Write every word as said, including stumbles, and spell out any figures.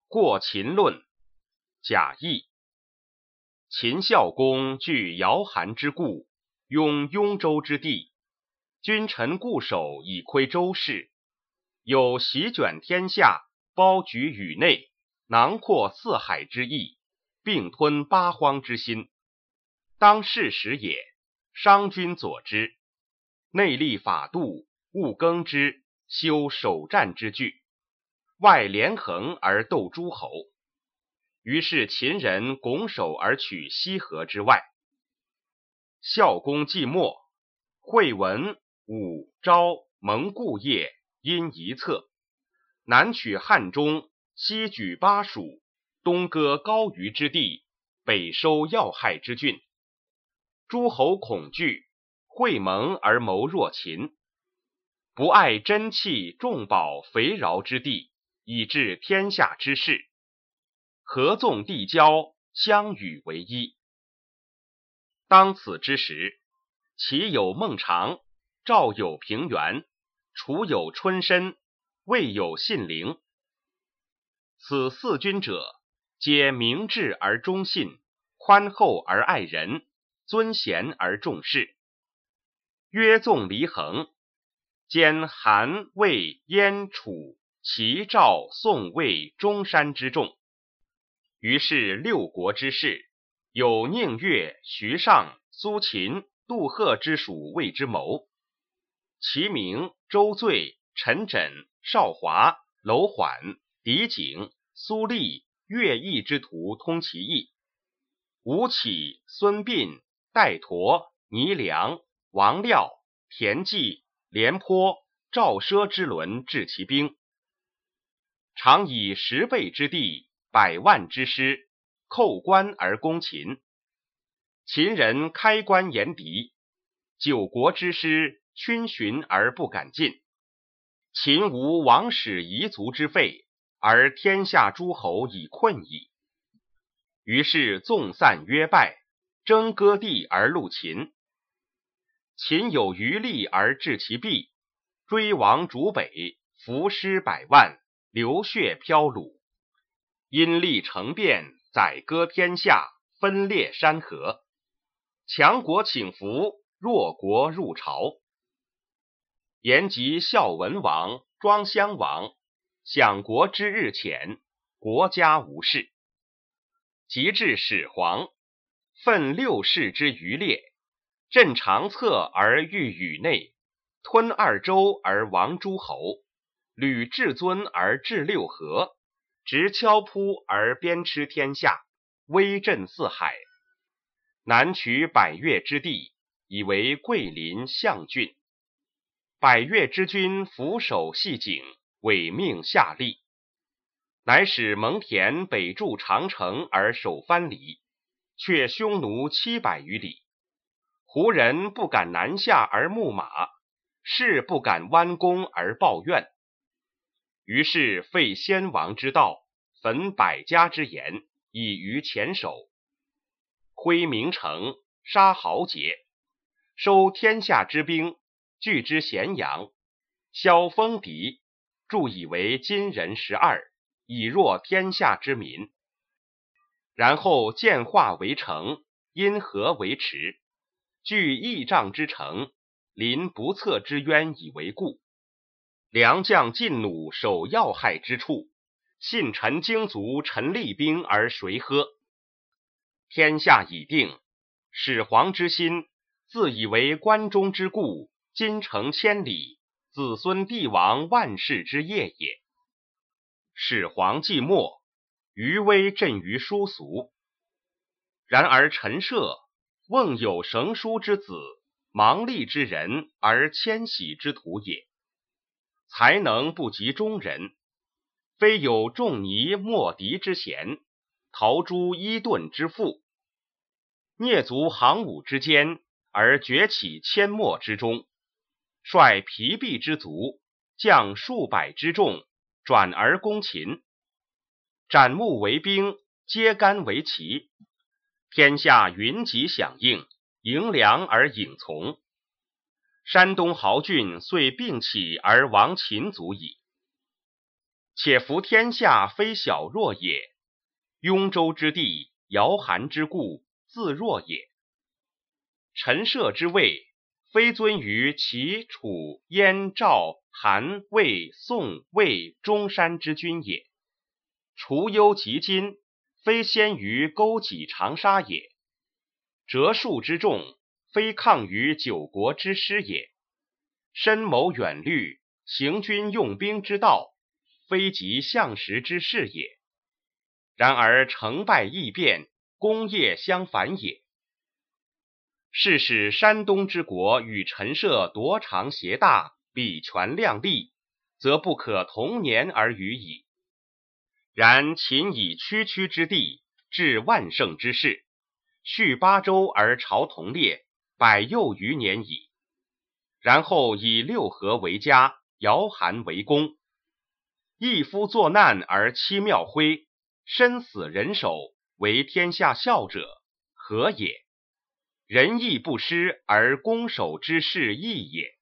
过秦论。贾谊。秦孝公据姚韩之故，拥雍州之地，君臣固守以窥周室，有席卷天下，包举宇内，囊括四海之意，并吞八荒之心。当世时也，商君佐之，内立法度，务耕之，修守战之具，外连横而斗诸侯。于是秦人拱手而取西河之外。孝公既没，惠文、武、昭、蒙故业因一策，南取汉中，西举巴蜀，东割高于之地，北收要害之郡。诸侯恐惧，会盟而谋弱秦，不爱珍器重宝肥饶之地，以治天下之事。合纵递交，相与为一。当此之时，齐有孟尝，赵有平原，楚有春申，魏有信陵。此四君者，皆明智而忠信，宽厚而爱人，尊贤而重士。约纵离衡，兼韩、魏、燕、楚、齐、赵、宋、魏、中山之众。于是六国之士，有宁越、徐尚、苏秦、杜赫之属谓之谋。齐明、周醉、陈轸、邵华、楼缓、狄景、苏厉、乐毅之徒通其意。吴起、孙膑、戴佗、倪良、王廖、田忌、廉颇、赵奢之轮治其兵。常以十倍之地，百万之师，寇关而攻秦。秦人开关严敌，九国之师逡巡而不敢进。秦无王室遗族之废，而天下诸侯已困矣。于是纵散约败，争割地而戮秦。秦有余力而治其弊，追亡逐北，伏尸百万，流血飘虏。因利成变，宰割天下，分裂山河。强国请服，弱国入朝。延及孝文王、庄襄王，享国之日浅，国家无事。及至始皇，奋六世之余烈，镇长策而御宇内，吞二周而亡诸侯，履至尊而治六合，执敲扑而鞭笞天下，威震四海。南取百越之地，以为桂林、象郡。百越之君俯首系颈，委命下吏。乃使蒙恬北筑长城而守藩篱，却匈奴七百余里。胡人不敢南下而牧马，士不敢弯弓而抱怨。于是废先王之道，焚百家之言，以于前首。挥名城，杀豪杰，收天下之兵，聚之咸阳，削封敌，铸以为金人十二，以弱天下之民。然后建化为城，因河为池，据益瘴之城，临不测之渊以为固。良将劲弩守要害之处，信臣精卒陈厉兵而谁喝？天下已定，始皇之心，自以为关中之固，金城千里，子孙帝王万世之业也。始皇既没，余威震于殊俗。然而陈涉，瓮有绳书之子，芒利之人，而迁徙之徒也。才能不及中人，非有仲尼、莫迪之贤，陶朱、伊顿之富，蹑足行伍之间，而崛起阡陌之中，率疲弊之卒，将数百之众，转而攻秦。斩木为兵，揭竿为旗，天下云集响应，迎良而引从。山东豪俊遂并起而亡秦族矣。 且夫天下非小弱也，雍州之地，尧韩之故，自弱也。陈涉之位，非尊于齐、楚、燕、赵、韩、魏、宋、魏、中山之君也。除忧及今，非先于勾稽长沙也。折数之众，非抗于九国之师也。深谋远虑，行军用兵之道，非及相识之事也。然而成败易变，功业相反也。是使山东之国与陈涉夺长挟大，比权量力，则不可同年而语矣。然秦以区区之地，治万乘之势，续八州而朝同列，百又余年矣。然后以六合为家，尧韩为公。一夫作难而妻庙徽，身死人手，为天下笑者，何也？仁义不施而攻守之势异也。